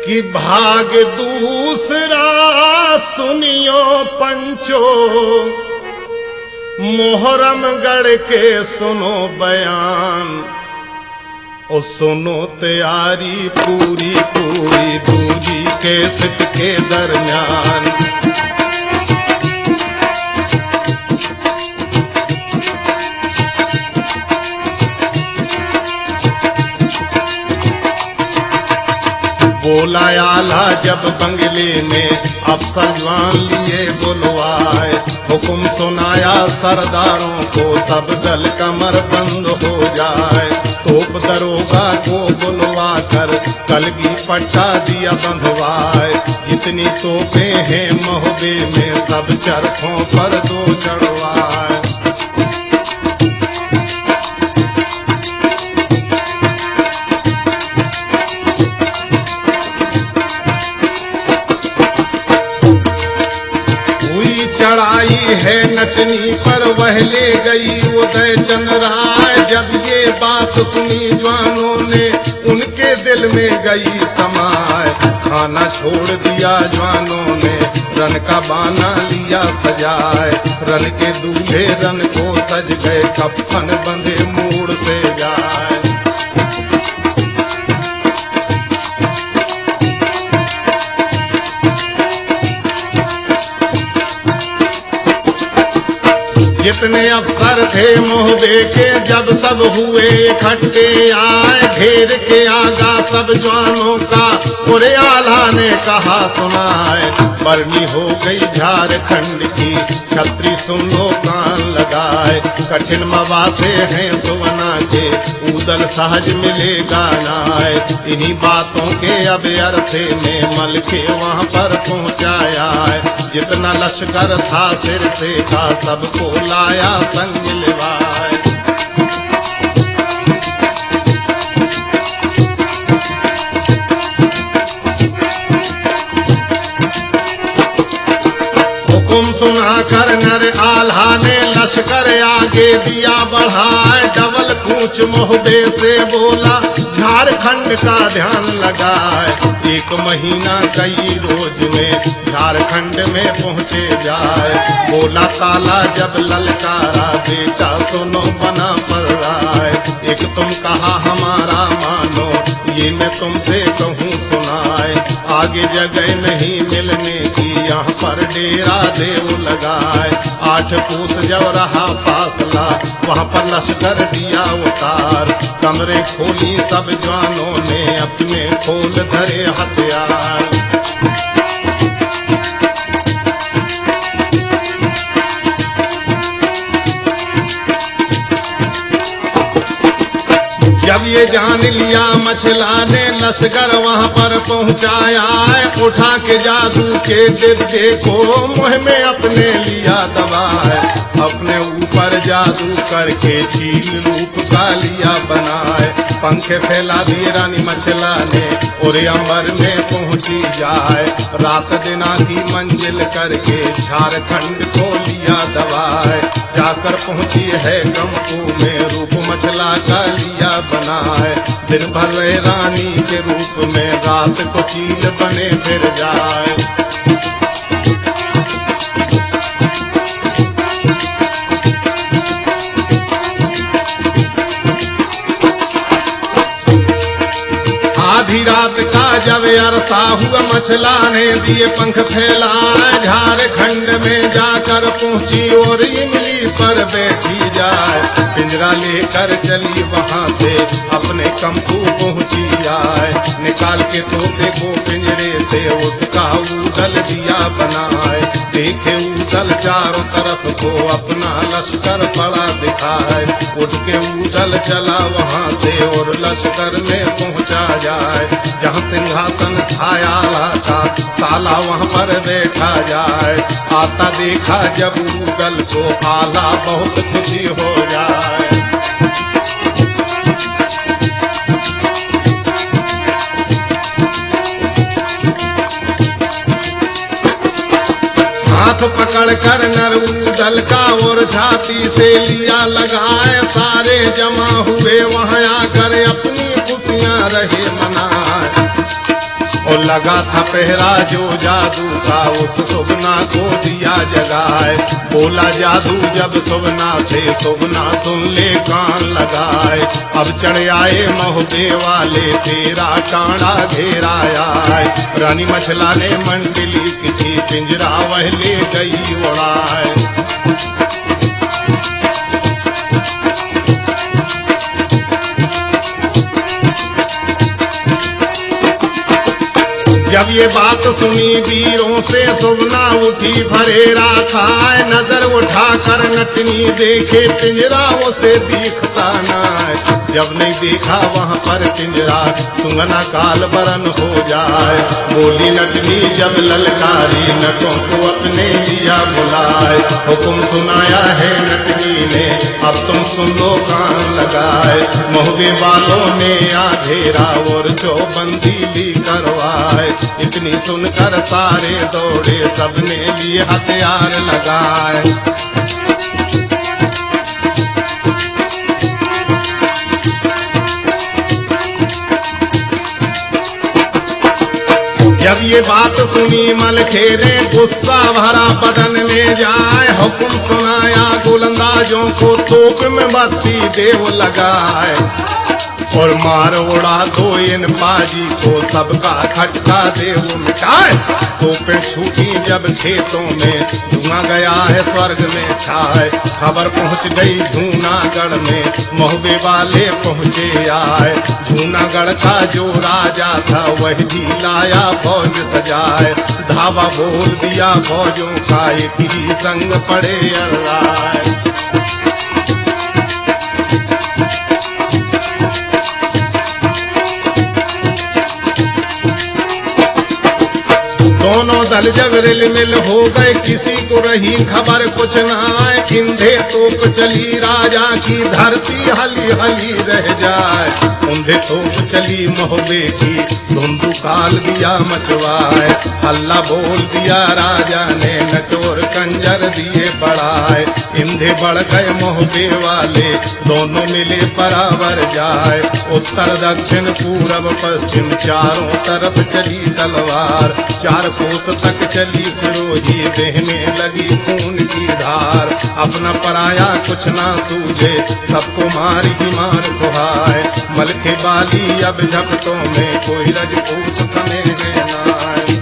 कि भाग दूसरा सुनियो पंचो, मोहरमगढ़ के सुनो बयान। ओ सुनो तैयारी पूरी पूरी दूजी के सिट के दरमियान। बोला आला जब बंगले में अफसर जवान लिए बुलवाए, हुक्म सुनाया सरदारों को सब दल कमर बंद हो जाए। तोप दरोगा को बुलवा कर कलगी पट्टा दिया बंधवाए। जितनी तोपें हैं मोहबे में सब चरखों पर दो चढ़वाए। चढ़ाई है नचनी पर वह ले गई उदय चंद राय। जब ये बात सुनी जवानों ने उनके दिल में गई समाए। खाना छोड़ दिया जवानों ने रन का बाना लिया सजाए। रन के दूल्हे रन को सज गए कफन बंधे मूड से जाए। जितने अफसर थे मोहबे के जब सब हुए इकट्ठे आए। घेर के आगा सब जवानों का पूरे आला ने कहा सुनाए। बरनी हो गई झारखंड की छतरी सुन लो कान लगाए। कठिन मवासे हैं सुवना के उदल सहज मिलेगा नाय। इन्हीं बातों के अब अरसे में मल के वहाँ पर पहुँचाया है। जितना लश्कर था सिर से का सबको लाया संग लिवाए। हुकुम सुना कर नर आल्हा ने लश्कर आगे दिया बढ़ाए। डबल कूच मोहबे से बोला झारखंड का ध्यान लगाए। एक महीना कई रोज में झारखंड में पहुँचे जाए। बोला ताला जब ललकारा बेटा सुनो बना पर राय। एक तुम कहा हमारा मानो ये मैं तुमसे कहूँ सुनाए। आगे जगह नहीं मिलने की यहाँ पर डेरा देव लगाए। 8 पूस जब रहा फासला वहाँ पर लश्कर दिया उतार। कमरे खोली सब जवानों ने अपने खोल धरे हथियार। जब ये जान लिया मछला ने लश्कर वहाँ पर पहुँचाया। उठा के जादू के डिब्बे को मुँह में अपने लिया दबाए। अपने ऊपर जादू करके चील रूप का लिया बनाए। पंखे फैला दिए रानी मछला ने और अंबर में पहुँची जाए। रात दिना की मंजिल करके झारखंड को लिया दबाए। जाकर पहुँची है कमकू में रूप मछला का लिया बनाए। दिन भर रहे रानी के रूप में रात को चील बने फिर जाए। आधी रात का जब अरसा हुआ मछला ने दिए पंख फैलाए। झारखंड में जाकर पहुंची और इमली पर बैठी जाए। पिंजरा लेकर चली वहां से अपने कमकू पहुंची जाए। निकाल के तोते को पिंजरे से उसका उदल दिया बनाए। देखे उदल चारों तरफ को अपना लश्कर पड़ा दिखाए। उठ के उदल चला वहां से और लश्कर में पहुंचा जाए। जहाँ सिंहासन छाया था ताला वहाँ पर बैठा जाए। आता देखा जब उदल को आला बहुत खुशी हो जाए। हाथ पकड़ कर नर उदल का और छाती से लिया लगाए। सारे जमा हुए वहाँ आकर अपनी खुशियाँ रहे मनाए। और लगा था पहरा जो जादू का उस सुगना को दिया जगाए। बोला जादू जब सुगना से सुगना सुन ले कान लगाए। अब चढ़ आए महोदय वाले तेरा टाड़ा घेरा आए। रानी मछला ने मंडली की पिंजरा वह ले गई उड़ाए। जब ये बात सुनी वीरों से सुगना उठी फरेरा खाए। नजर उठा कर नटनी देखे पिंजरा उसे दिखता ना। जब नहीं देखा वहाँ पर पिंजरा सुगना काल बरन हो जाए। बोली नटनी जब ललकारी नटों को अपने लिया बुलाए। हुक्म सुनाया है नटनी ने अब तुम सुन लो कान लगाए। महुबे वालों ने आधेरा और चौबंदी ली करवाए। इतनी सुनकर सारे दौड़े सबने लिए हथियार लगाए। जब ये बात सुनी मलखेरे गुस्सा भरा बदन में जाए। हुक्म सुनाया गोलंदाजों को तोप में बत्ती देव लगाए। और मार उड़ा दो इन बाजी को सबका खटका देव मिटाए। तोपें छूटी जब खेतों में धुआं गया है स्वर्ग में छाए। खबर पहुंच गई जूनागढ़ में महुबे वाले पहुंचे आए। जूनागढ़ का जो राजा था वही भी लाया फौज सजाए। धावा बोल दिया फौजों का एक ही संग पड़े अल्लाह। दोनों दल जब रिल मिल हो गए किसी को रही खबर कुछ न आए। इंधे तोप चली राजा की धरती हली हली रह जाए। ऊंधे तोप चली महुबे की धुंधुकाल दिया मचवाए। हल्ला बोल दिया राजा ने नचोर कंजर दिए बढ़ाए। इंधे बढ़ गए महुबे वाले दोनों मिले बराबर जाए। उत्तर दक्षिण पूरब पश्चिम चारों तरफ चली तलवार। चार कोस तक चली सिरोही बहने लगी खून की धार। अपना पराया कुछ ना सूझे सबको मार ही मार सुहाए। मलखे बाली अब झपटों में कोई रजपूत कमे ना आए।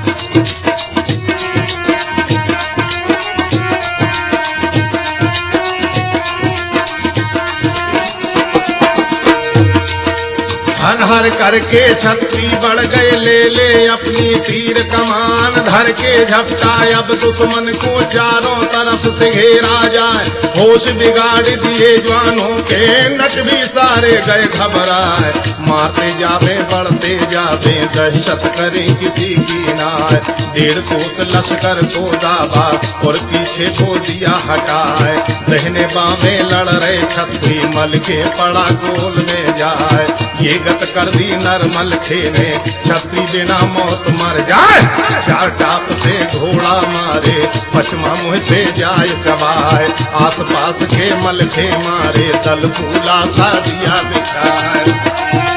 हर हर करके छत्री बढ़ गए ले ले अपनी तीर कमान। धर के झपटा अब दुश्मन को चारों तरफ से घेरा जाए। होश बिगाड़ दिए जवानों के नट भी सारे गए घबराए। मारते जावे बढ़ते जावे दहशत करें किसी की नाय। 1.5 कोस लश्कर को दाबा और पीछे को दिया हटाए। दहने बामे लड़ रहे छत्री मल के पड़ा गोल में जाए। ये गत कर दी नरमल खेने छत्री बिना मौत मर जाए। 4 टाप से घोड़ा मारे पश्चिमा मुँह से जाए चबाए। आस पास के मलखे मारे दल फूला सा दिया बिछाए।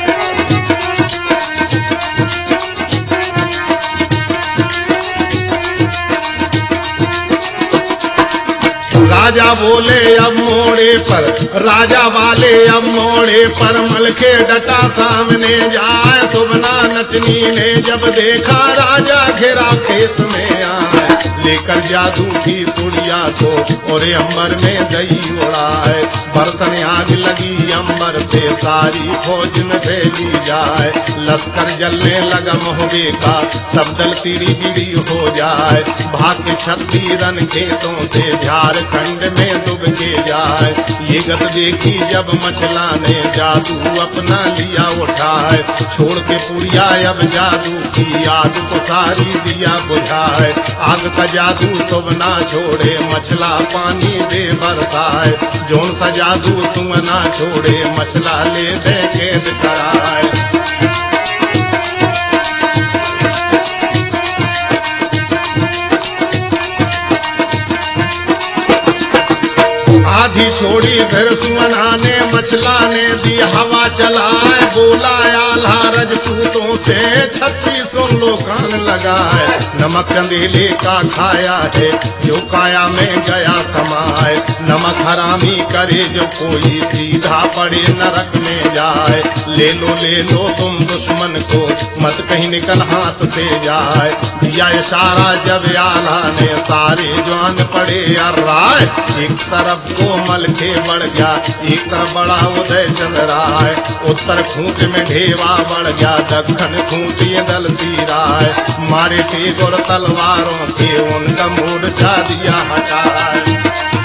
राजा बोले अब मोड़े पर राजा वाले अब मोड़े पर मलखे डटा सामने जाए। सुबना नटनी ने जब देखा राजा घिरा खेत में आए। लेकर जादू की पुड़िया को और अंबर में गई उड़ाए। बरसन आग लगी अंबर से सारी फौज में फैली जाए। लश्कर जलने लगा महुबे का सब दल तिरी बिरी हो जाए। भाग छत्री रन खेतों से झारखंड में डूब के जाए। ये गत देखी जब मछला ने जादू अपना लिया उठाए। छोड़ के पुड़िया अब जादू की आग को सारी दिया बुझाए। आग का जादू सुबना छोड़े मछला पानी दे बरसाए। जोन सा जादू सुमना छोड़े मछला ले दे कैद कराए। आधी छोड़ी फिर सुमना ने मछला ने दी हवा चलाए, बोला आल्हा रजपूतों से 36 लो कान लगाए। नमक चंदेले का खाया है जो काया में गया समाए, नमक हरामी करे जो कोई सीधा पड़े नरक में जाए। ले लो तुम दुश्मन को मत कहीं निकल हाथ से जाए। दिया इशारा जब आल्हा ने सारे जवान पड़े अर्राए। एक तरफ कोमल के बढ़ गया, एक तरफ बड़ा उदय चंद्राय। उत्तर खूंट में ढेवा बढ़ गया, दक्षिण खूंटी दल सीराय। मारे तेज और तलवारों के उनका मूर्छा दिया हटाए।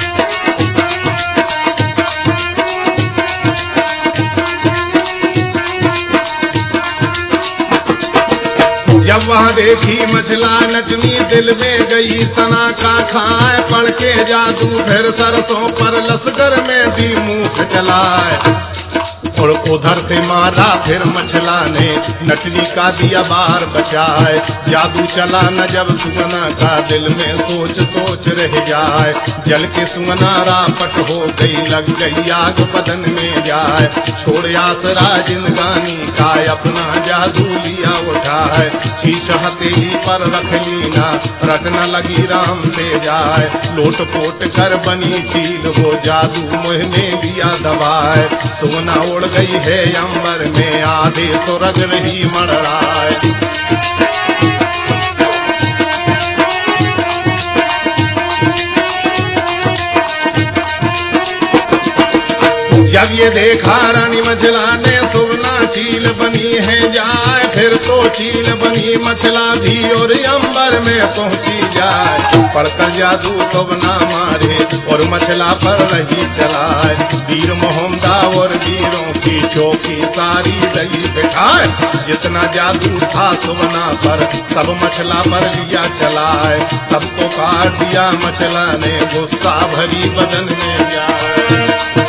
जब वहाँ देखी मछला नटनी दिल में गई सना का खाए। पढ़ के जादू फिर सरसों पर लश्कर में दी मुख चलाए। और उधर से मारा फिर मछला ने नटनी का दिया बार बचाए। जादू चला न जब सुगना का दिल में सोच सोच रह जाए। जल के सुगना रापट हो गई, लग गई आग बदन में जाए। छोड़ आसरा जिंदगानी का अपना जादू लिया उठाए। शीश हथेली पर रख लीना रटना लगी राम से जाए। लोट पोट कर बनी चील हो जादू मुँह में दिया दबाए। सुगना उड़ गई है अंबर में, आधे सूरज रही मड़राए। जब ये देखा रानी मछला ने सुगना चील बनी है जाए। फिर तो चील बनी मछला भी और अंबर में पहुंची जाए। पड़कर जादू सुगना मारे और मछला पर रही चलाए। वीर मोहम्मदा और वीरों की चौकी सारी दही बिठाए। जितना जादू था सुगना पर सब मछला पर लिया चलाए। सबको काट दिया मछला ने गुस्सा भरी बदन में जाए।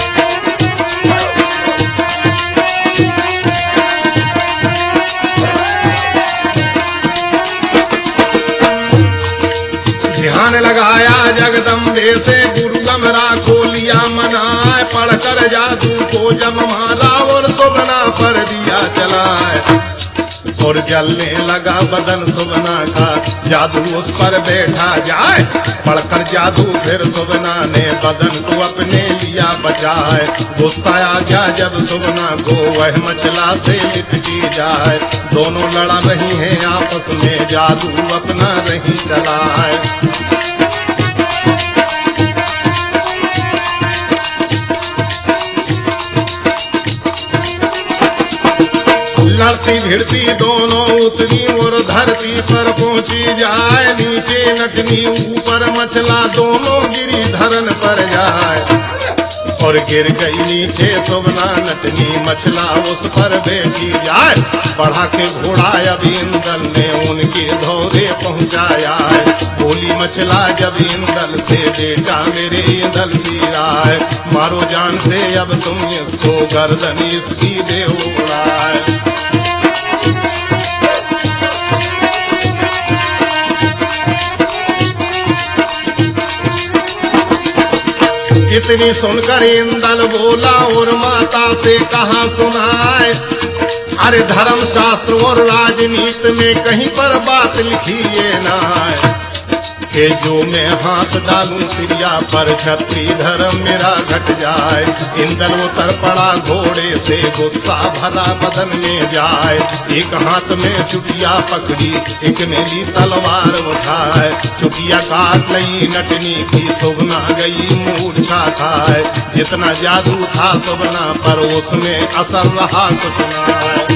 ध्यान लगाया जगदम्बे से गुरु गमरा को लिया मनाए। पढ़कर जादू को जब मारा और सुगना पर दिया चलाए। और जलने लगा बदन सुगना का, जादू उस पर बैठा जाए। पढ़कर जादू फिर सुगना ने बदन को अपने लिया बचाए। गुस्सा आ गया जब सुगना को वह मछला से लिपटी जाए। दोनों लड़ा रही हैं आपस में, जादू अपना रही चलाए। लड़ती भिड़ती दोनों उतरी और धरती पर पहुंची जाए। नीचे नटनी ऊपर मछला दोनों गिरी धरन पर जाए। और गिर गई नीचे सुगना नटनी मछला उस पर बैठी जाए। बढ़ा के घोड़ा अब इंदल ने उनके धौरे पहुंचाया। बोली मछला जब इंदल से बेटा मेरे इंदल सिराए। मारो जान से अब तुम इसको गर्दन इसकी दे उड़ाए। इतनी सुनकर इंदल बोला और माता से कहा सुनाए। अरे धर्म शास्त्र और राजनीति में कहीं पर बात लिखी ये ना है कि जो मैं हाथ डालूं सिरिया पर क्षत्रिय धर्म मेरा घट जाए। इंदल उतर पड़ा घोड़े से गुस्सा भरा बदन में जाए। एक हाथ में चुटिया पकड़ी एक ने ली तलवार उठाए। चुटिया काट लई नटनी की सुगना गई मूर्छा खाए। जितना जादू था सुगना पर उसमें असर रहा कुछ ना।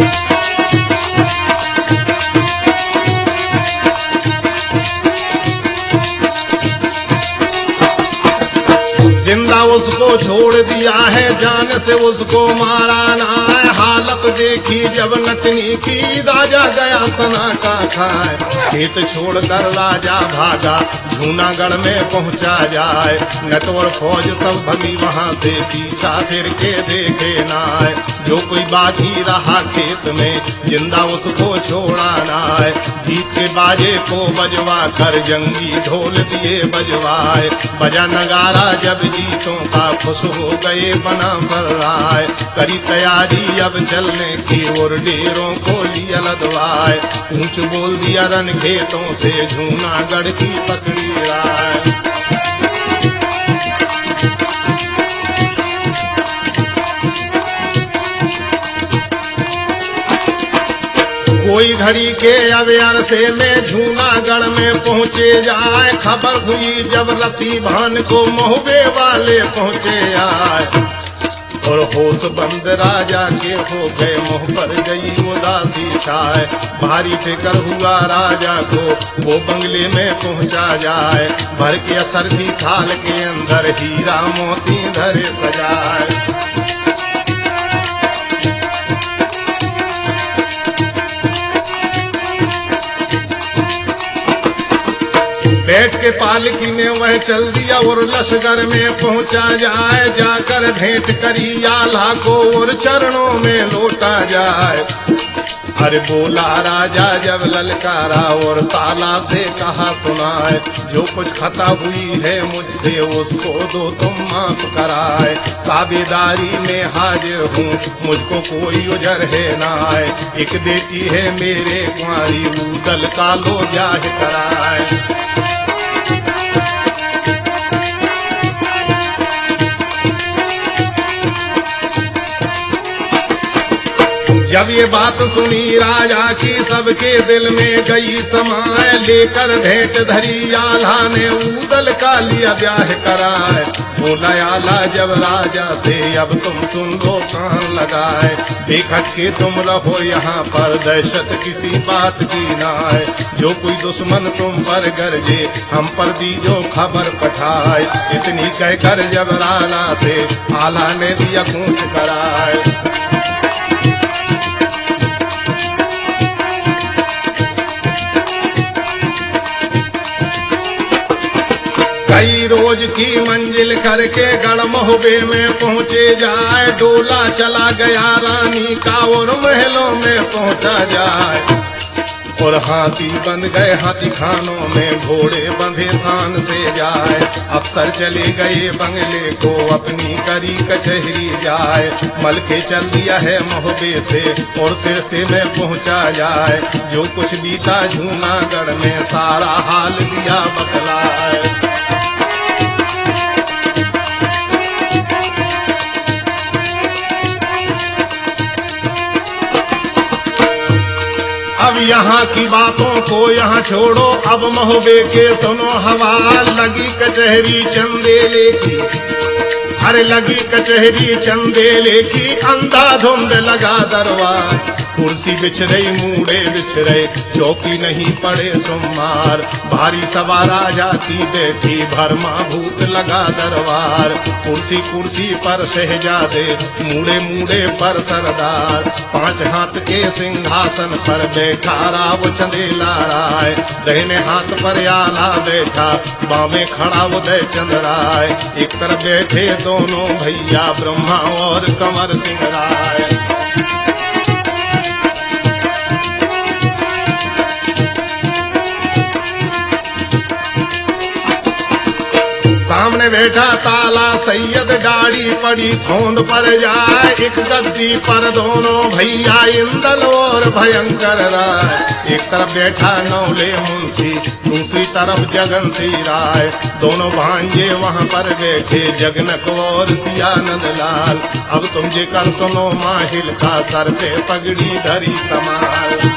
जिंदा उसको छोड़ दिया है, जान से उसको मारा ना है। हालत देखी जब नटनी की राजा गया सना का खाए। खेत छोड़कर राजा भागा जूनागढ़ में पहुंचा जाए। नटवर फौज सब भगी वहां से पीछा फिर के देखे ना है। जो कोई बाकी रहा खेत में जिंदा उसको छोड़ा ना है। जीत के डीजे बाजे को बजवा कर जंगी ढोल दिए बजवाए, बजा नगारा जब जीतों का खुश हो गए बना फर्राए, करी तैयारी अब चलने की और डेरों को लिया लदवाए, ऊंच बोल दिया रन खेतों से जूनागढ़ की पकड़ी राय। कोई घड़ी के अब अरसे में जूनागढ़ में पहुँचे जाए, खबर हुई जब रति भान को महुबे वाले पहुँचे आए, और होश बंद राजा के हो गए, मुँह पर गई उदासी छाए, भारी फिक्र हुआ राजा को वो बंगले में पहुँचा जाए, भर के असर भी थाल के अंदर हीरा मोती धरे सजाए। बैठ के पालकी में वह चल दिया और लश्कर में पहुंचा जाए, जाकर भेंट करी आल्हा को और चरणों में लौटा जाए। अरे बोला राजा जब ललकारा और ताला से कहा सुनाए, जो कुछ खता हुई है मुझसे उसको दो तुम माफ कराए, ताबेदारी में हाजिर हूँ मुझको कोई उजर है ना आए, एक बेटी है मेरे कुंवारी उदल का लो ब्याह कराए। जब ये बात सुनी राजा की सबके दिल में गई समाए, लेकर भेंट धरी आल्हा ने उदल का लिया ब्याह कराए, बोला आल्हा जब राजा से अब तुम सुन लो कान लगाए, बेखट के तुम रहो यहाँ पर दहशत किसी बात की ना आए, जो कोई दुश्मन तुम पर गरजे हम पर दीजो खबर पठाए, इतनी कहकर जब राला से आल्हा ने दिया कूच कराए। कई रोज की मंजिल करके गढ़ महुबे में पहुँचे जाए, डोला चला गया रानी का और महलों में पहुँचा जाए, और हाथी बन गए हाथी खानों में घोड़े बंधे थान से जाए, अफसर चले गए बंगले को अपनी करी कचहरी जाए, मल के चल दिया है महुबे से और सिर से में पहुँचा जाए, जो कुछ बीता जूनागढ़ में सारा हाल दिया बतलाए। अब यहाँ की बातों को यहाँ छोड़ो, अब महुबे के सुनो हवाल, लगी कचहरी चंदेले की, अरे लगी कचहरी चंदेले की, अंधाधुंध लगा दरबार, कुर्सी बिछ रही मूड़े बिछ रहे, चौकी नहीं पड़े सुमार, भारी सवा राजा की बेटी भरमा भूत लगा दरबार, कुर्सी कुर्सी पर शहजादे मूड़े मूड़े पर सरदार, 5 हाथ के सिंहासन पर बैठा राव चंदेला राय, दाहिने हाथ पर आल्हा बैठा, बामें खड़ा उदय चंद राय, एक तरफ बैठे दोनों भैया ब्रह्मा और कंवर सिंह राय। सामने बैठा ताला सैयद, दाढ़ी पड़ी थोंद पर जाए, एक गद्दी पर दोनों भैया इंदल और भयंकर राय, एक तरफ बैठा नौले मुंशी दूसरी तरफ जगन सिंह राय, दोनों भांजे वहाँ पर बैठे जगनक और सियानंद लाल, अब तुम जे कर सुनो माहिल का सर पे पगड़ी धरी समाल।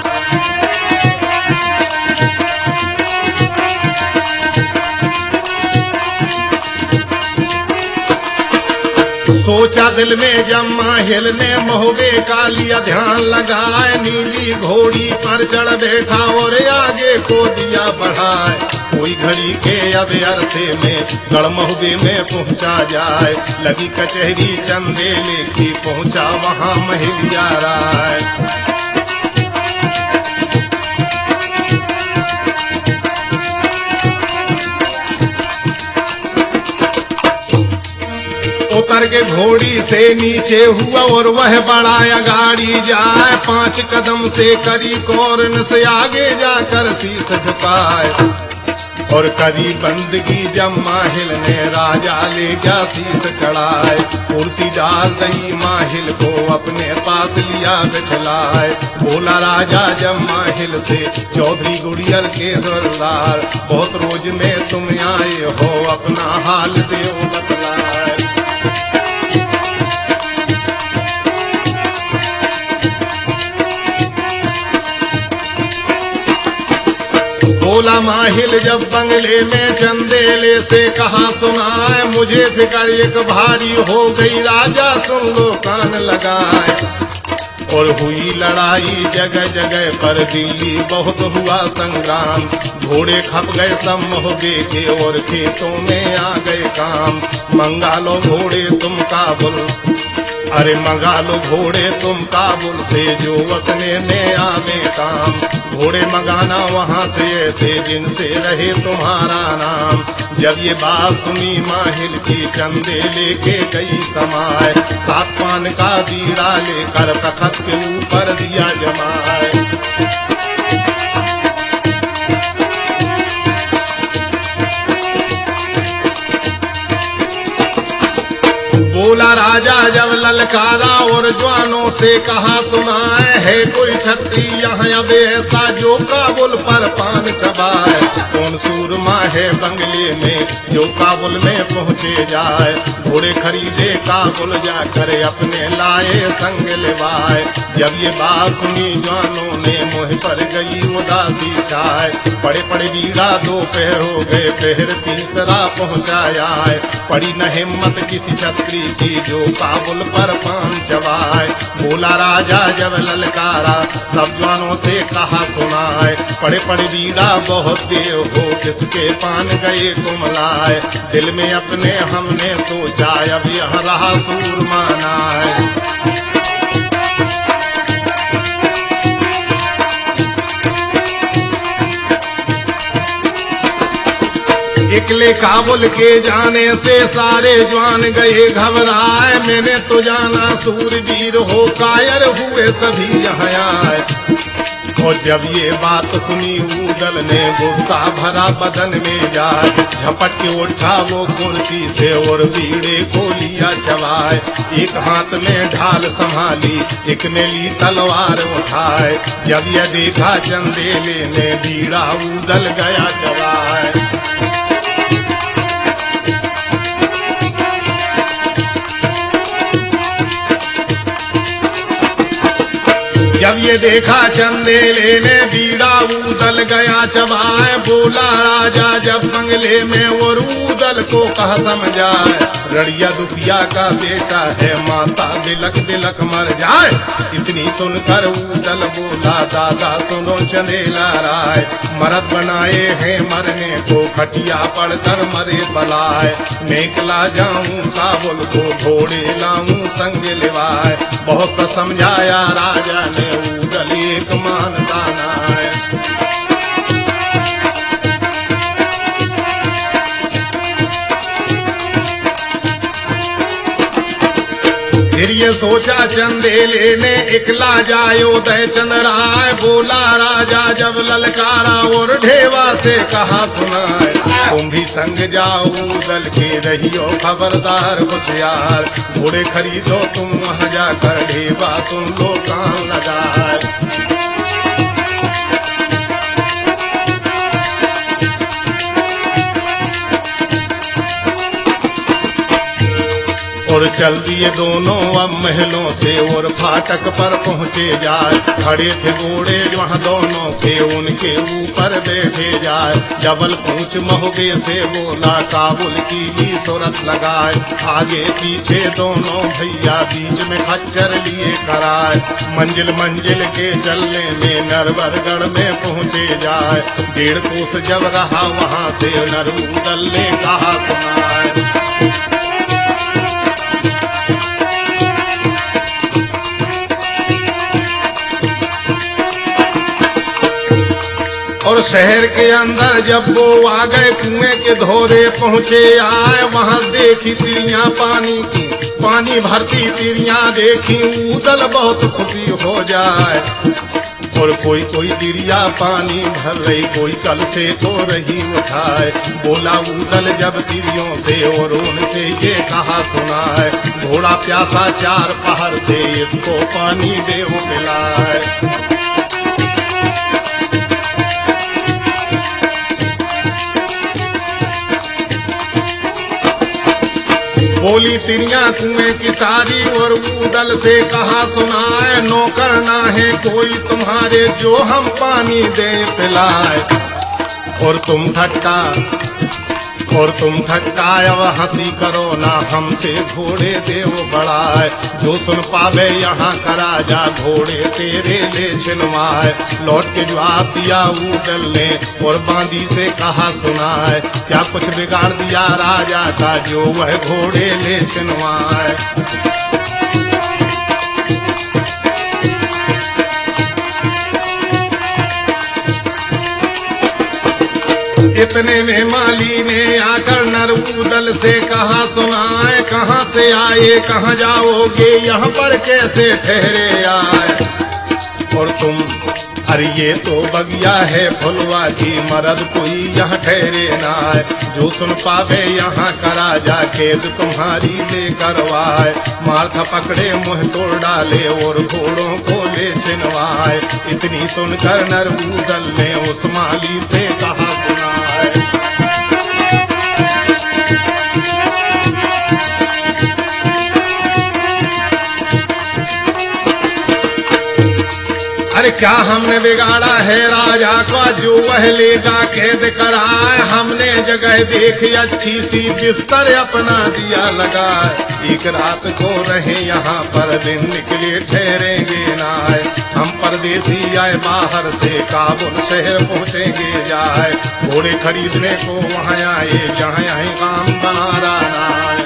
सोचा दिल में जब माहिल ने महुबे का लिया ध्यान लगाए, नीली घोड़ी पर चढ़ बैठा और आगे को दिया बढ़ाए, कोई घड़ी के अब अरसे में गढ़ महुबे में पहुंचा जाए, लगी कचहरी चंदेले की पहुंचा वहां महिलिया राय। उतर के घोड़ी से नीचे हुआ और वह बढ़ाया गाड़ी जाए। 5 कदम से करी कौरन से आगे जाकर शीश झुकाए और करी बंदगी जब माहिल ने राजा ले गया शीश चढ़ाए। कुर्सी डाल दई माहिल को अपने पास लिया बिठलाए। बोला राजा जब माहिल से चौधरी गुड़ियल के सरदार, बहुत रोज में तुम आए हो अपना हाल देव बतलाए। बोला माहिल जब बंगले में चंदेले से कहा सुनाए, मुझे फिकर एक भारी हो गई राजा सुन लो कान लगाए। और हुई लड़ाई जगह जगह पर दिल्ली बहुत हुआ संग्राम। घोड़े खप गए सब मोहबे के और खेतों में आ गए काम। मंगा लो घोड़े तुम काबुल, अरे मंगा लो घोड़े तुम काबुल से जो वसने में आवे काम। घोड़े मंगाना वहां से ऐसे जिनसे रहे तुम्हारा नाम। जब ये बात सुनी माहिल की चंदे लेके गई समाए। 7 पान का बीड़ा लेकर तखत के ऊपर दिया जमाए। बोला राजा जब ललकारा और जवानों से कहा सुनाए, है कोई छत्री यहाँ अब ऐसा जो काबुल पर पान चबाए। कौन सूरमा है बंगले में जो काबुल में पहुँचे जाए। घोड़े खरीदे काबुल जाकर अपने लाए संग लेवाए। जब ये बात सुनी जवानों ने मुँह पर गई उदासी छाए। पड़े पड़े बीड़ा 2 पहर हो गए, पहर तीसरा पहुँचाया। पड़ी न हिम्मत किसी छत्री की जो काबुल पर पान चबाए। बोला राजा जब ललकारा सब जवानों से कहा सुनाए, पड़े पड़े बीड़ा बहुत देर हो किसके पान गए तुम लाए। दिल में अपने हमने सोचा अब यह रहा सूरमा नाए। निकले काबुल के जाने से सारे जवान गए घबराए। मैंने तो जाना सूरवीर हो कायर हुए सभी यहाँ आए। और जब ये बात सुनी ऊदल ने गुस्सा भरा बदन में जाए। झपट के उठा वो कुर्सी से और बीड़े को लिया चबाए। एक हाथ में ढाल संभाली एक में ली तलवार उठाए। जब ये देखा चंदेले ने बीड़ा ऊदल गया चबाए। जब ये देखा चंदेले ने बीड़ा ऊदल गया चबाए। बोला राजा जब बंगले में वो ऊदल को कहा समझाए। रड़िया दुखिया का बेटा है माता दिलक दिलक मर जाए। इतनी सुनकर ऊदल बोला दादा सुनो चंदेला राय। मरद बनाए हैं मरने को खटिया पड़कर मरे बलाए। निकला जाऊं काबुल को घोड़े लाऊं संग लिवाए। बहुत सा समझाया राजा ने ऊदल एक मानता ना है। फिर ये सोचा चंदेले ने इकला जायो दय चंद्राय। बोला राजा जब ललकारा और ढेवा से कहा सुनाए। तुम भी संग जाओ दल के रहियो खबरदार होशियार। घोड़े खरीदो तुम वहाँ जाकर ढेवा सुन लो कान लगाए। और चल दिए दोनों अब महलों से और फाटक पर पहुँचे जाए। खड़े थे घोड़े वहाँ दोनों के उनके ऊपर बैठे जाए। जबल पूछ महोबे से बोला काबुल की भी सूरत लगाए। आगे पीछे दोनों भैया बीच में खच्चर लिए कराए। मंजिल मंजिल के चलने में नरवरगढ़ में पहुँचे जाए। 1.5 कोस जब रहा वहाँ से नरूदल ने कहा सुनाए। और शहर के अंदर जब वो आ गए कुएं के धोरे पहुँचे आए। वहाँ देखी तिरियां पानी की पानी भरती तिरियां देखी उदल बहुत खुशी हो जाए। और कोई कोई तिरिया पानी भर रही, कोई कल से तो रही उठाए। बोला उदल जब तिरियों से और उनसे ये कहा सुनाए, घोड़ा प्यासा 4 पहर से इसको पानी दे पिलाए। बोली तिरियां कुएं की सारी और उदल से कहा सुनाए, नौकर ना है कोई तुम्हारे जो हम पानी दे पिलाए। और तुम ठट्टा अब हंसी करो ना हमसे, घोड़े देव बढ़ाए। जो सुन पावे यहाँ का राजा, घोड़े तेरे ले छिनवाए। लौट के जवाब दिया उदल ने और बांदी से कहा सुनाए, क्या कुछ बिगाड़ दिया राजा का जो वह घोड़े ले छिनवाए। इतने में माली ने आकर नर उदल से कहा सुनाए, कहाँ से आए कहाँ जाओगे, यहाँ पर कैसे ठहरे आए। और तुम अरे ये तो बगिया है फुलवा की, मरद कोई यहाँ ठहरे ना है। जो सुन पावे यहाँ का राजा खेत तुम्हारी ले करवाए। मार था पकड़े मुँह तोड़ डाले और घोड़ों को ले छिनवाए। इतनी सुनकर नर उदल ने उस माली से कहा सुनाए, अरे क्या हमने बिगाड़ा है राजा का जो वह लेगा कैद कराए। हमने जगह देखी अच्छी सी बिस्तर अपना दिया लगा। एक रात को रहे यहाँ पर दिन निकले ठहरेंगे ना आए। हम परदेसी आए बाहर से काबुल शहर पहुँचेंगे जाए। घोड़े खरीदने को वहाँ आए जहाँ यहीं काम बना रहा है।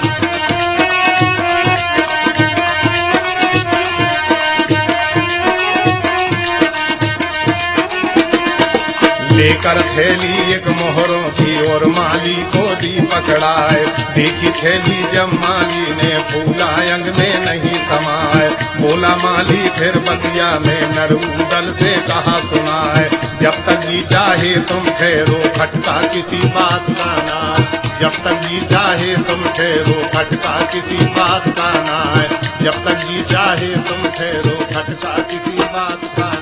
लेकर थैली एक मोहरों की और माली को दी पकड़ाए। देखी थैली जब माली ने फूला अंग में नहीं समाए। बोला माली फिर बतिया में नर उदल से कहा सुनाए, जब तक जी चाहे तुम ठहरो खटका किसी बात का ना। जब तक जी चाहे तुम ठहरो खटका किसी बात का ना। जब तक जी चाहे तुम ठहरो खटका किसी बात का।